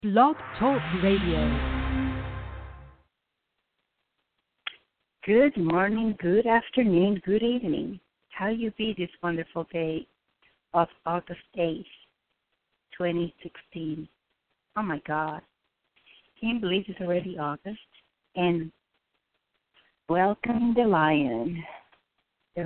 Blog Talk Radio. Good morning, good afternoon, good evening. How you be this wonderful day of August 8th, 2016. Oh my God. Can't believe it's already August. And welcome the lion. The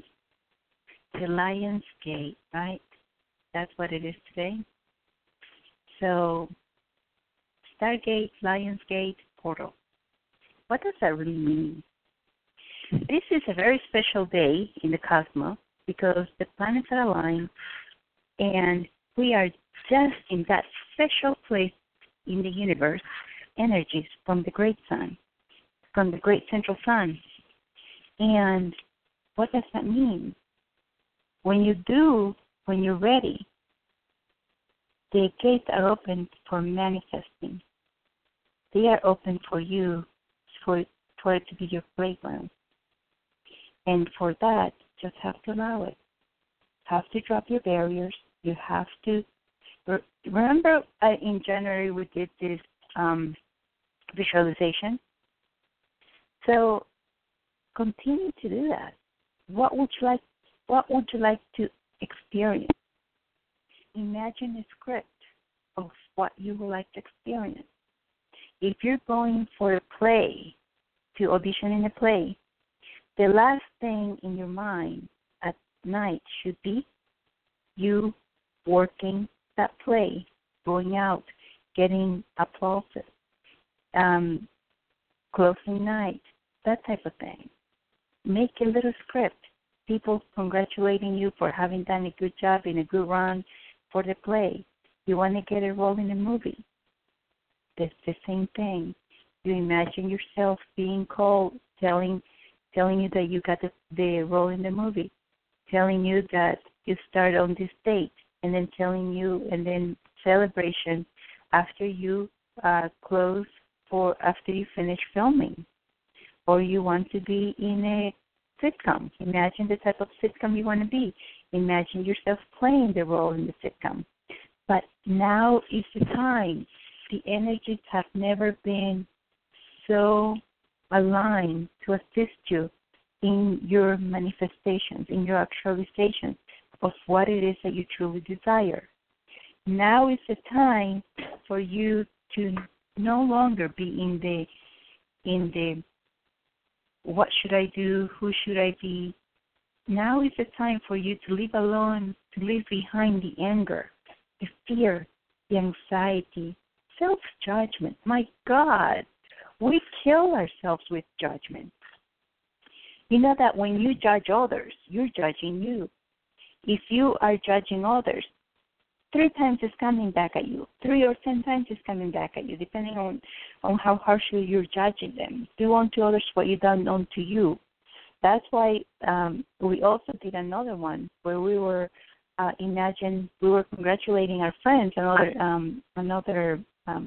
lion's gate, right? That's what it is today. So, Stargate, Lion's Gate, Portal. What does that really mean? This is a very special day in the cosmos because the planets are aligned and we are just in that special place in the universe, energies from the great sun, from the great central sun. And what does that mean? When you're ready, the gates are open for manifesting. They are open for you, for it to be your playground. And for that, just have to allow it. Have to drop your barriers. You have to. Remember in January we did this visualization? So continue to do that. What would you like to experience? Imagine a script of what you would like to experience. If you're going for a play, to audition in a play, the last thing in your mind at night should be you working that play, going out, getting applause, closing night, that type of thing. Make a little script. People congratulating you for having done a good job in a good run for the play. You want to get a role in a movie. It's the same thing. You imagine yourself being called, telling you that you got the role in the movie, telling you that you start on this date, and then telling you, and then celebration after you after you finish filming. Or you want to be in a sitcom. Imagine the type of sitcom you want to be. Imagine yourself playing the role in the sitcom. But now is the time. The energies have never been so aligned to assist you in your manifestations, in your actualization of what it is that you truly desire. Now is the time for you to no longer be in the what should I do, who should I be. Now is the time for you to leave alone, to leave behind the anger, the fear, the anxiety, self-judgment. My God, we kill ourselves with judgment. You know that when you judge others, you're judging you. If you are judging others, 3 times it's coming back at you. 3 or 10 times it's coming back at you, depending on how harshly you're judging them. Do unto others what you done unto you. That's why we also did another one where we were we were congratulating our friends. Another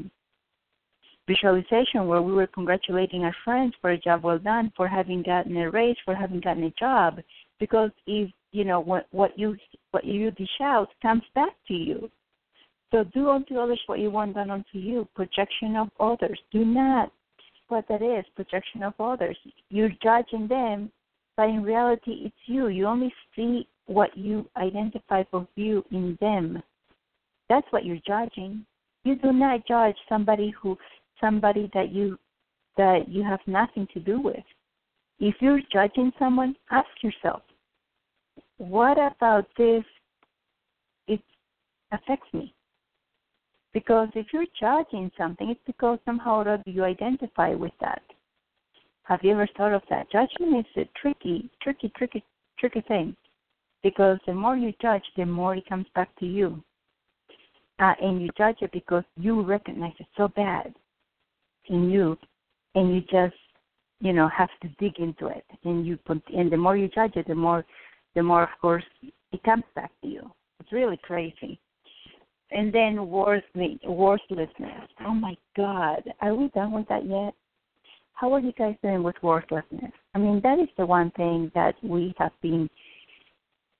visualization where we were congratulating our friends for a job well done, for having gotten a raise, for having gotten a job. Because if what you dish out comes back to you. So do unto others what you want done unto you. Projection of others. Do not. What that is, projection of others. You're judging them, but in reality it's you. You only see what you identify for you in them. That's what you're judging. You do not judge somebody that you have nothing to do with. If you're judging someone, ask yourself, what about this? It affects me. Because if you're judging something, it's because somehow or other you identify with that. Have you ever thought of that? Judgment is a tricky thing. Because the more you judge, the more it comes back to you. And you judge it because you recognize it so bad in you, and you just, have to dig into it. And the more you judge it, the more, of course, it comes back to you. It's really crazy. And then worthlessness. Oh my God, are we done with that yet? How are you guys doing with worthlessness? I mean, that is the one thing that we have been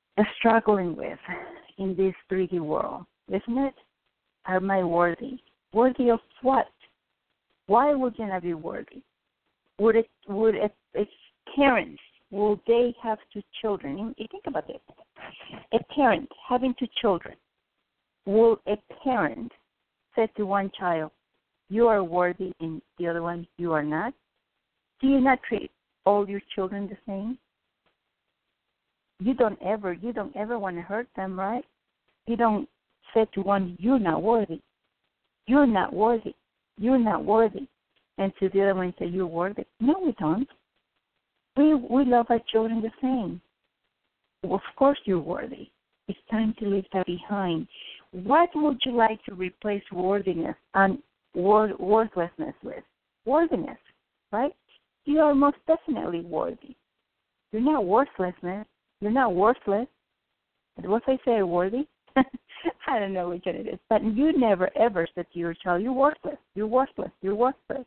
struggling with in this 3D world, isn't it? Am I worthy? Worthy of what? Why would you not be worthy? Would its parents, will they have two children? You think about it. A parent having two children, will a parent say to one child, you are worthy, and the other one, you are not? Do you not treat all your children the same? You don't ever want to hurt them, right? You don't say to one, you're not worthy. You're not worthy. You're not worthy. And to the other one, say, you're worthy. No, we don't. We love our children the same. Well, of course you're worthy. It's time to leave that behind. What would you like to replace worthiness and worthlessness with? Worthiness, right? You are most definitely worthy. You're not worthlessness. You're not worthless. Was I say worthy? I don't know which one it is. But you never, ever said to your child, you're worthless. You're worthless. You're worthless.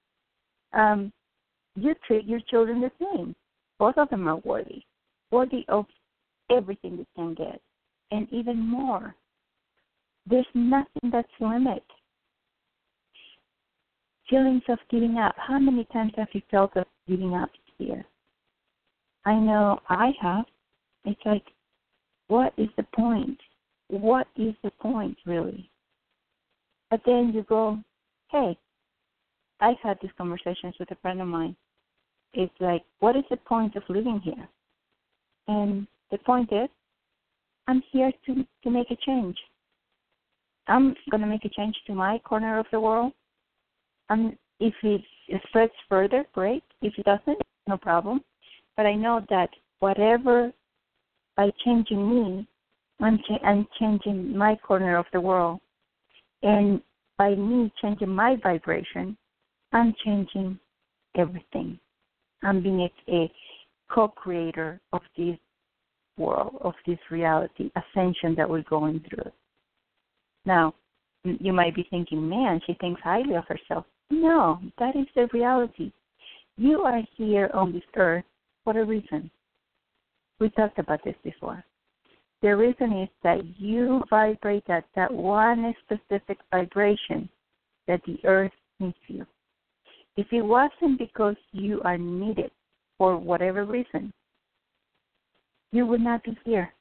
You treat your children the same. Both of them are worthy of everything they can get, and even more. There's nothing that's limit. Feelings of giving up. How many times have you felt of giving up here? I know I have. It's like, what is the point? What is the point, really? But then you go, hey, I've had these conversations with a friend of mine. It's like, what is the point of living here? And the point is, I'm here to make a change. I'm going to make a change to my corner of the world. If it spreads further, great. If it doesn't, no problem. But I know that whatever, by changing me, I'm changing my corner of the world. And by me changing my vibration, I'm changing everything. I'm being a co-creator of this world, of this reality, ascension that we're going through. Now, you might be thinking, man, she thinks highly of herself. No, that is the reality. You are here on this earth for a reason. We talked about this before. The reason is that you vibrate at that one specific vibration that the earth needs you. If it wasn't because you are needed for whatever reason, you would not be here.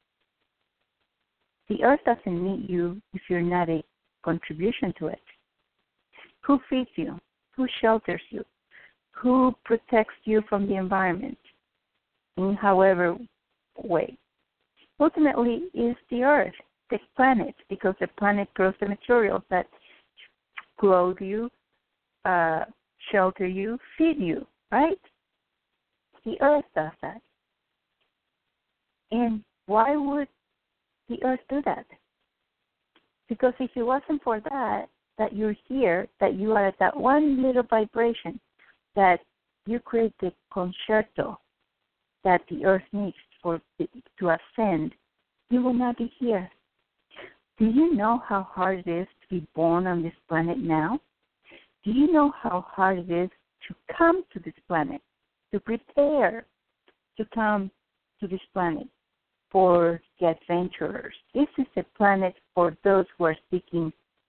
The earth doesn't need you if you're not a contribution to it. Who feeds you? Who shelters you? Who protects you from the environment in however way? Ultimately, is the earth, the planet, because the planet grows the materials that clothe you, shelter you, feed you, right? The earth does that. And why would the earth do that? Because if it wasn't for that you're here, that you are at that one little vibration, that you create the concerto that the earth needs to ascend, you will not be here. Do you know how hard it is to be born on this planet now? Do you know how hard it is to come to this planet, to prepare to come to this planet for the adventurers? This is a planet for those who are seeking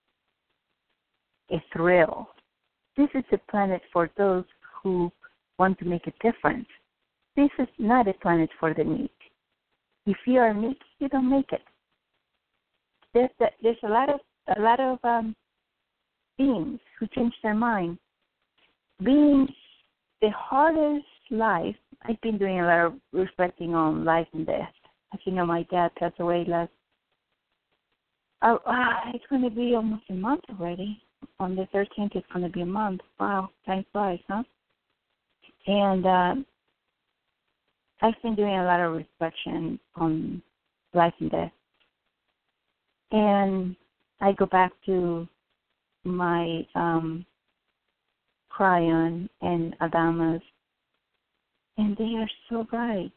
a thrill. This is a planet for those who want to make a difference. This is not a planet for the meek. If you are meek, you don't make it. There's a lot of beings who change their mind. Being the hardest life, I've been doing a lot of reflecting on life and death. As you know, my dad passed away last. It's going to be almost a month already. On the 13th, it's going to be a month. Wow, time flies, huh? And I've been doing a lot of reflection on life and death. And I go back to my Cryon and Adamas, and they are so right.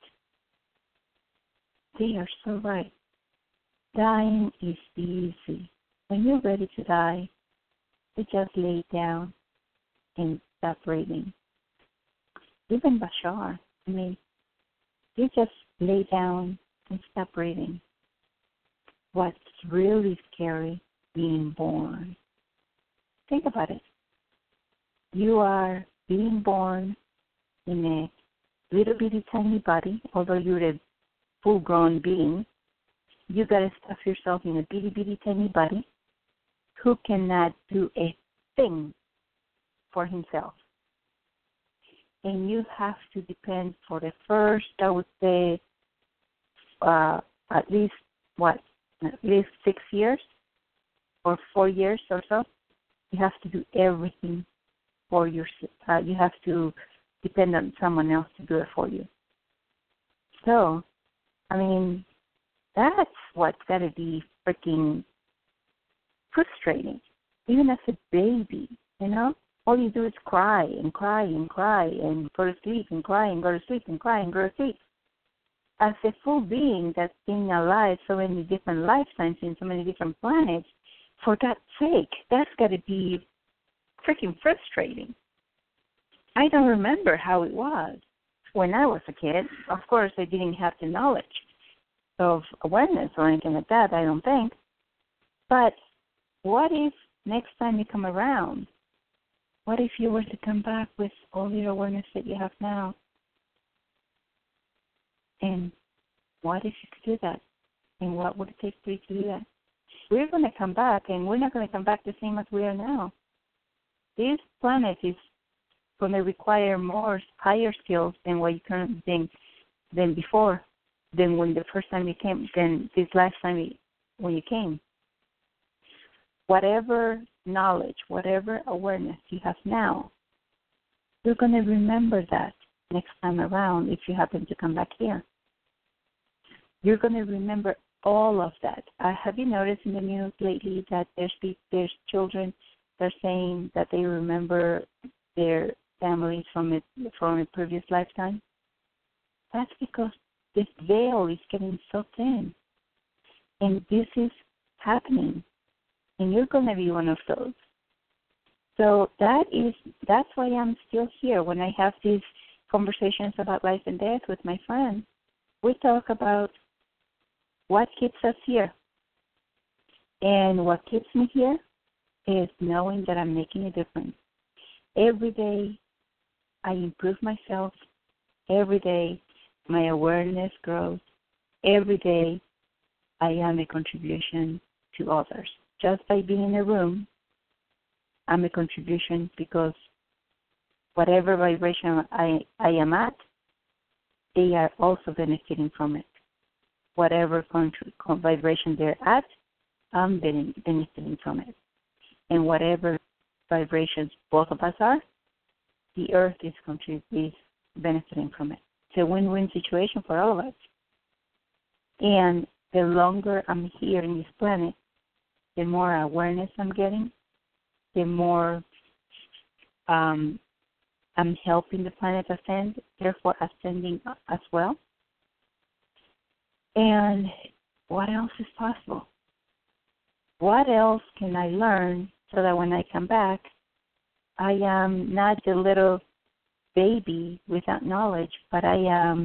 They are so right. Dying is easy. When you're ready to die, you just lay down and stop breathing. Even Bashar, you just lay down and stop breathing. What's really scary, being born. about it. You are being born in a little bitty tiny body, although you're a full-grown being. You got to stuff yourself in a bitty bitty tiny body who cannot do a thing for himself. And you have to depend for the first, I would say, at least 6 years or 4 years or so. You have to do everything for yourself. You have to depend on someone else to do it for you. So, I mean, that's what's got to be freaking frustrating. Even as a baby, all you do is cry and cry and cry and go to sleep and cry and go to sleep and cry and go to sleep. As a full being that's been alive so many different lifetimes in so many different planets, for God's sake, that's got to be freaking frustrating. I don't remember how it was when I was a kid. Of course, I didn't have the knowledge of awareness or anything like that, I don't think. But what if next time you come around, what if you were to come back with all the awareness that you have now? And what if you could do that? And what would it take for you to do that? We're going to come back, and we're not going to come back the same as we are now. This planet is going to require more higher skills than what you currently think than before, than when the first time you came, than this last time when you came. Whatever knowledge, whatever awareness you have now, you're going to remember that next time around if you happen to come back here. You're going to remember all of that. Have you noticed in the news lately that there's children that are saying that they remember their families from a previous lifetime? That's because this veil is getting so thin. And this is happening. And you're going to be one of those. So that's why I'm still here. When I have these conversations about life and death with my friends, we talk about what keeps us here. And what keeps me here is knowing that I'm making a difference. Every day I improve myself. Every day my awareness grows. Every day I am a contribution to others. Just by being in a room, I'm a contribution because whatever vibration I am at, they are also benefiting from it. Whatever vibration they're at, I'm benefiting from it. And whatever vibrations both of us are, the earth is benefiting from it. It's a win-win situation for all of us. And the longer I'm here in this planet, the more awareness I'm getting, the more I'm helping the planet ascend, therefore ascending as well. And what else is possible? What else can I learn so that when I come back, I am not the little baby without knowledge, but I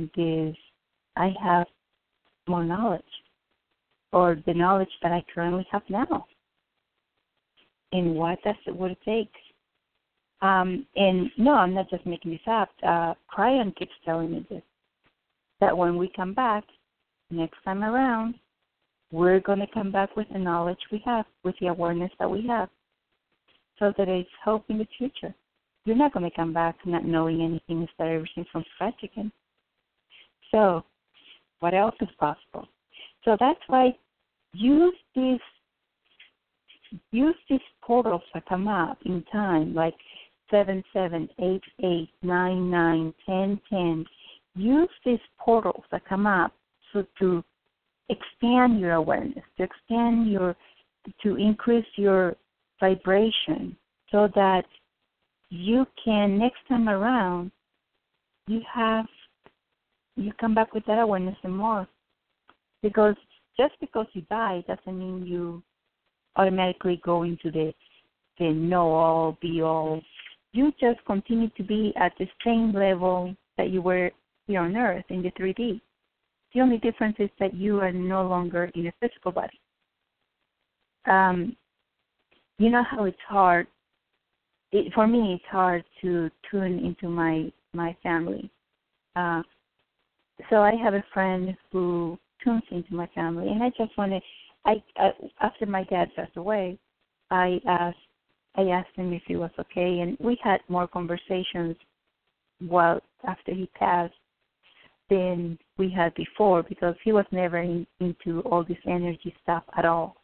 have more knowledge, or the knowledge that I currently have now. And what it takes. And no, I'm not just making this up. Cryon keeps telling me this, that when we come back next time around, we're going to come back with the knowledge we have, with the awareness that we have, so that it's hope in the future. You're not going to come back not knowing anything and start everything from scratch again. So what else is possible? So that's why use these portals that come up in time, like 7788 99 10 10. Use these portals that come up to expand your awareness, to increase your vibration, so that you can, next time around, you come back with that awareness and more. Because just because you die doesn't mean you automatically go into the know-all, be-all. You just continue to be at the same level that you were here on Earth in the 3D. The only difference is that you are no longer in a physical body. You know how it's hard for me, it's hard to tune into my family. Uh, so I have a friend who tunes into my family, and I just want to. After my dad passed away, I asked him if he was okay, and we had more conversations while after he passed than we had before because he was never into all this energy stuff at all.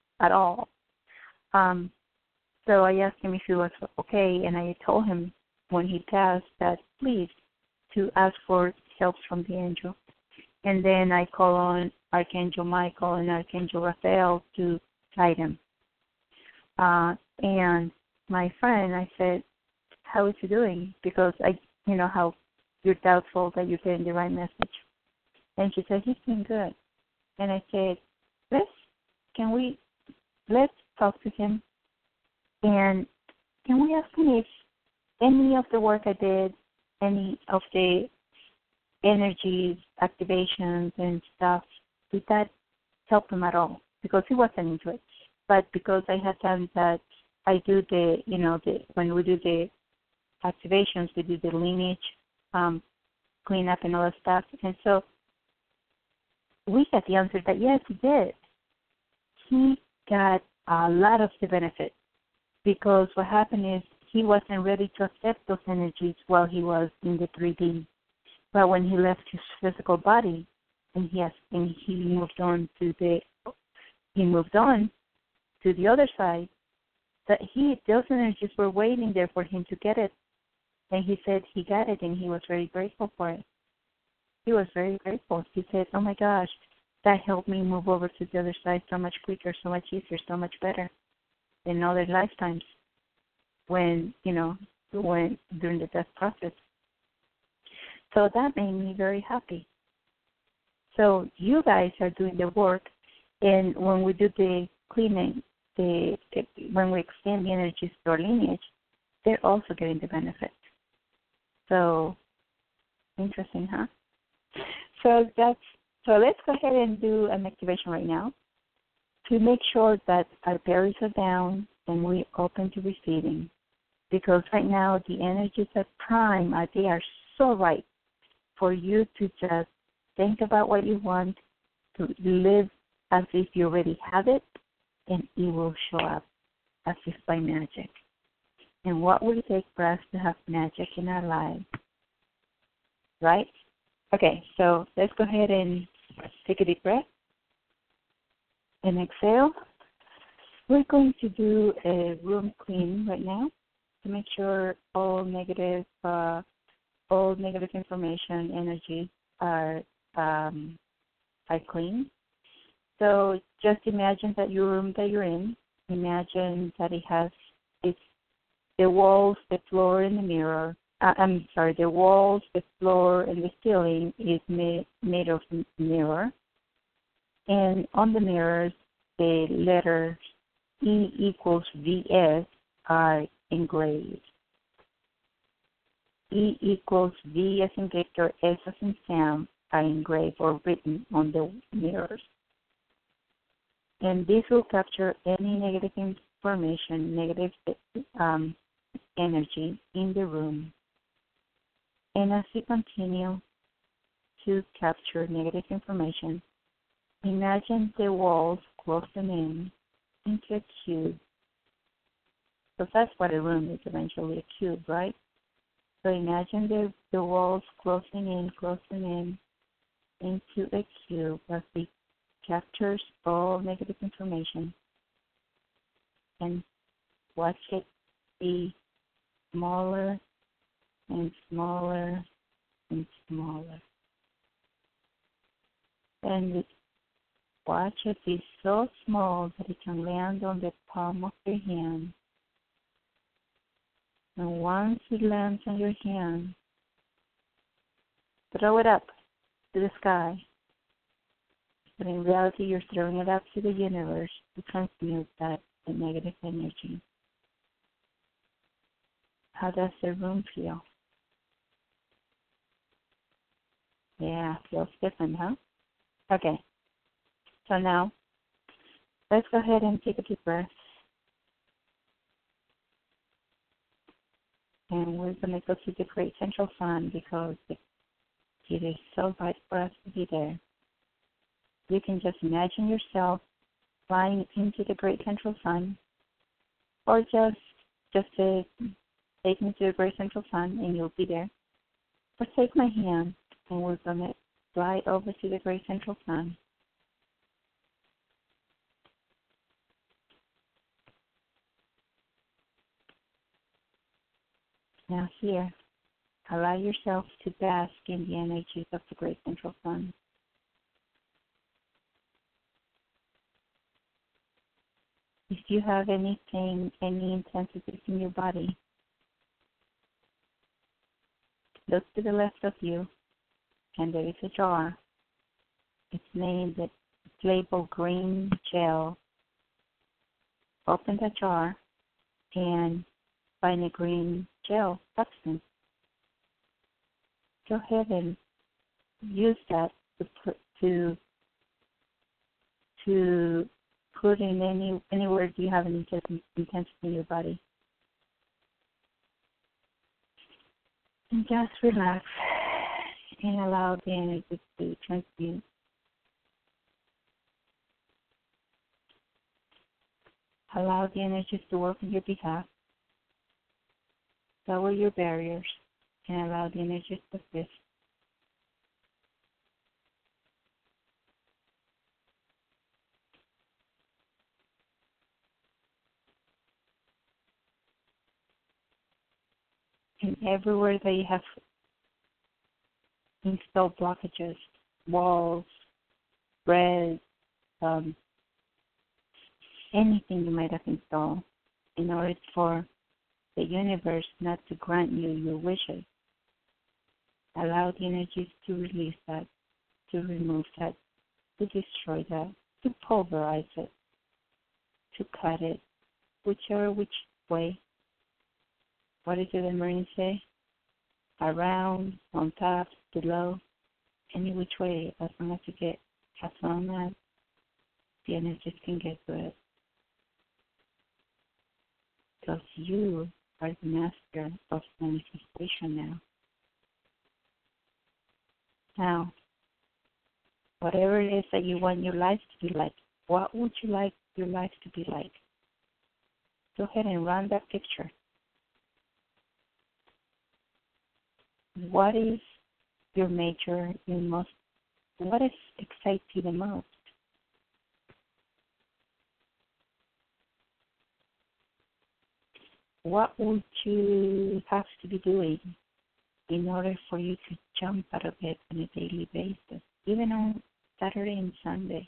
So I asked him if he was okay, and I told him when he passed that please to ask for help from the angel. And then I call on Archangel Michael and Archangel Raphael to guide him. And my friend, I said, how is he doing? Because you know how you're doubtful that you're getting the right message. And she said, he's doing good. And I said, let's talk to him. And can we ask him if any of the work I did, any of the energies, activations, and stuff, did that help him at all? Because he wasn't into it. But because I had done that, I do when we do the activations, we do the lineage cleanup and all that stuff. And so we got the answer that yes, he did. He got a lot of the benefit because what happened is he wasn't ready to accept those energies while he was in the 3D. But when he left his physical body and he moved on to the other side, that those energies were waiting there for him to get it. And he said he got it, and he was very grateful for it. He was very grateful. He said, oh, my gosh, that helped me move over to the other side so much quicker, so much easier, so much better in other lifetimes when during the death process. So that made me very happy. So you guys are doing the work, and when we do the cleaning, when we extend the energies to our lineage, they're also getting the benefit. So interesting, huh? So let's go ahead and do an activation right now to make sure that our berries are down and we're open to receiving. Because right now the energies at prime they are so right for you to just think about what you want, to live as if you already have it, and it will show up as if by magic. And what will it take for us to have magic in our lives? Right? Okay, so let's go ahead and take a deep breath and exhale. We're going to do a room clean right now to make sure all negative information, energy are clean. So just imagine that your room that you're in, imagine that it has the walls, the floor, and the mirror. The walls, the floor, and the ceiling is made of mirror. And on the mirrors, the letters E equals VS are engraved. E equals V as in Victor, S as in Sam are engraved or written on the mirrors. And this will capture any negative information, negative energy in the room. And as you continue to capture negative information, imagine the walls closing in into a cube. So that's what a room is eventually, a cube, right? So imagine the walls closing in into a cube as it captures all negative information. And watch it be smaller and smaller and smaller. And watch it be so small that it can land on the palm of your hand. And once it lands on your hand, throw it up to the sky. But in reality, you're throwing it up to the universe to transmute the negative energy. How does the room feel? Yeah, feels different, huh? Okay. So now, let's go ahead and take a deep breath. And we're going to go to the Great Central Sun because it is so right for us to be there. You can just imagine yourself flying into the Great Central Sun, or just to take me to the Great Central Sun and you'll be there. Or take my hand and we're going to fly over to the Great Central Sun. Now here, allow yourself to bask in the energies of the Great Central Sun. If you have anything, any intensities in your body, look to the left of you, and there is a jar. It's labeled green gel. Open the jar and find a green gel substance. Go ahead and use that to put in anywhere you have an intensity in your body. And just relax and allow the energy to transmute. Allow the energies to work on your behalf. Lower your barriers and allow the energies to assist. And everywhere that you have installed blockages, walls, bread, anything you might have installed, in order for the universe not to grant you your wishes, allow the energies to release that, to remove that, to destroy that, to pulverize it, to cut it, whichever which way. What is it the Marines say? Around, on top, below, any which way, as long as the energies can get to it. Because you are the master of manifestation now. Now, whatever it is that you want your life to be like, what would you like your life to be like? Go ahead and run that picture. What is your major, what excites you the most? What would you have to be doing in order for you to jump out of it on a daily basis, even on Saturday and Sunday?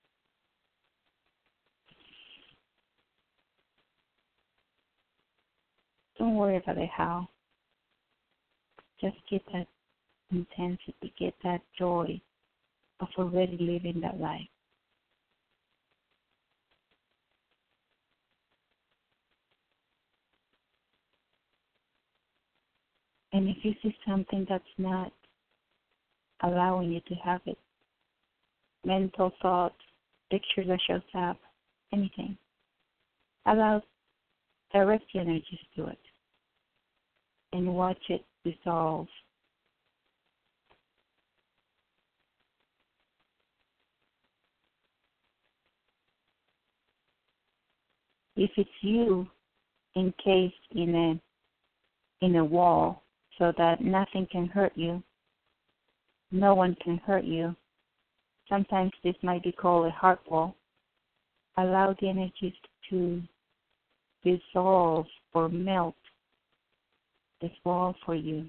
Don't worry about the how. Just get that intensity, get that joy of already living that life. And if you see something that's not allowing you to have it, mental thoughts, pictures that shows up, anything, allow direct the energies to it and watch it dissolve. If it's you encased in a wall so that nothing can hurt you, no one can hurt you, sometimes this might be called a heart wall. Allow the energies to dissolve or melt this wall for you.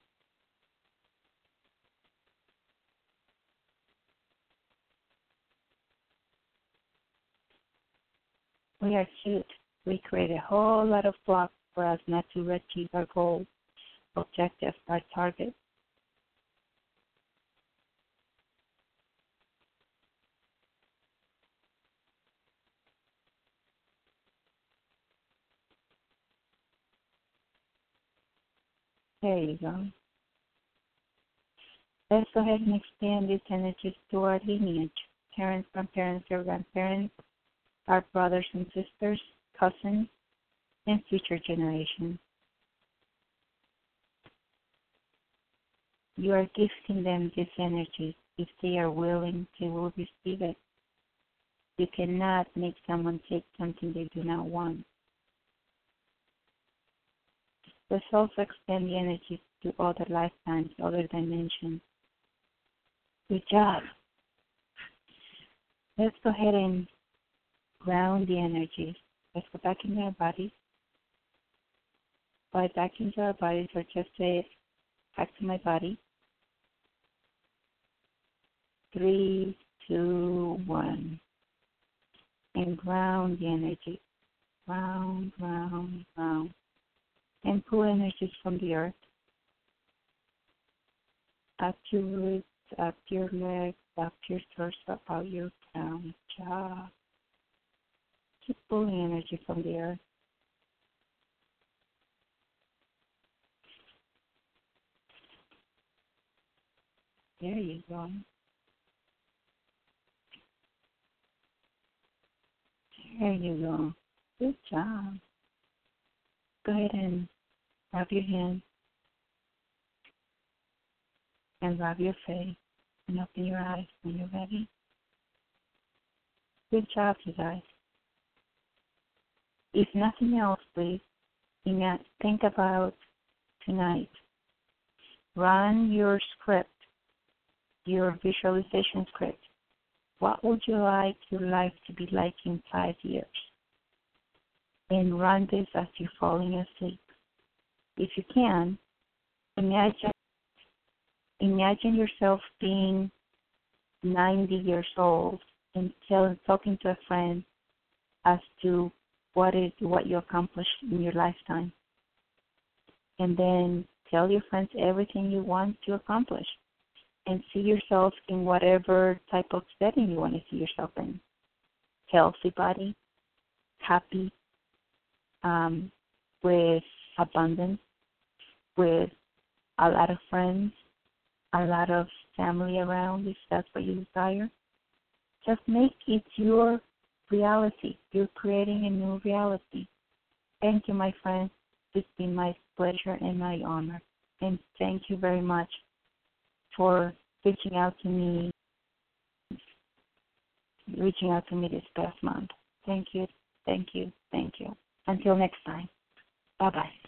We are cute. We create a whole lot of blocks for us not to achieve our goals, objectives, our targets. There you go. Let's go ahead and expand these energies to our lineage, parents, grandparents, or grandparents, our brothers and sisters, cousins, and future generations. You are gifting them this energy. If they are willing, they will receive it. You cannot make someone take something they do not want. Let's also extend the energy to other lifetimes, other dimensions. Good job. Let's go ahead and ground the energy. Let's go back into our bodies. Fly back into our bodies, or just say, back to my body. 3, 2, 1. And ground the energy. Ground, ground, ground. And pull energies from the earth. Up your roots, up your legs, up your torso, up out your crown, jaw. Keep pulling energy from the earth. There you go. There you go. Good job. Go ahead and rub your hands and rub your face and open your eyes when you're ready. Good job, you guys. If nothing else, please, think about tonight. Run your script, your visualization script. What would you like your life to be like in 5 years? And run this as you're falling asleep. If you can, imagine yourself being 90 years old and talking to a friend as to what you accomplished in your lifetime. And then tell your friends everything you want to accomplish. And see yourself in whatever type of setting you want to see yourself in. Healthy body, happy, with abundance, with a lot of friends, a lot of family around, if that's what you desire. Just make it your reality. You're creating a new reality. Thank you, my friends. It's been my pleasure and my honor. And thank you very much for reaching out to me this past month. Thank you, thank you, thank you. Until next time, bye-bye.